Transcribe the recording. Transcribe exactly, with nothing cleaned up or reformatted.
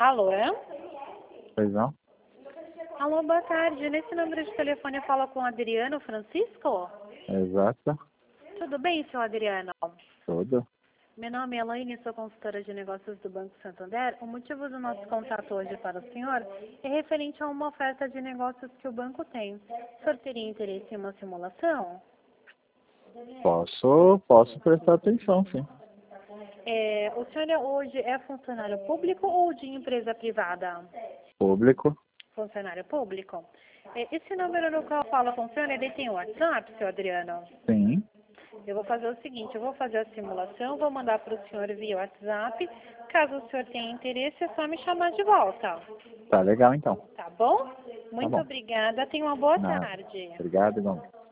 Alô? Pois não? Alô, boa tarde. Nesse número de telefone eu falo com o Adriano Francisco? Exato. Tudo bem, seu Adriano? Tudo. Meu nome é Elaine, sou consultora de negócios do Banco Santander. O motivo do nosso contato hoje para o senhor é referente a uma oferta de negócios que o banco tem. O senhor teria interesse em uma simulação? Posso, posso prestar atenção, sim. É, o senhor é- hoje é funcionário público ou de empresa privada? Público? Funcionário público? É, esse número no qual fala com o senhor, ele tem WhatsApp, seu Adriano? Sim. Eu vou fazer o seguinte, eu vou fazer a simulação, vou mandar para o senhor via WhatsApp. Caso o senhor tenha interesse, é só me chamar de volta. Tá legal, então. Tá bom? Tá Muito bom. obrigada. Tenha uma boa Nada. tarde. Obrigado, irmão.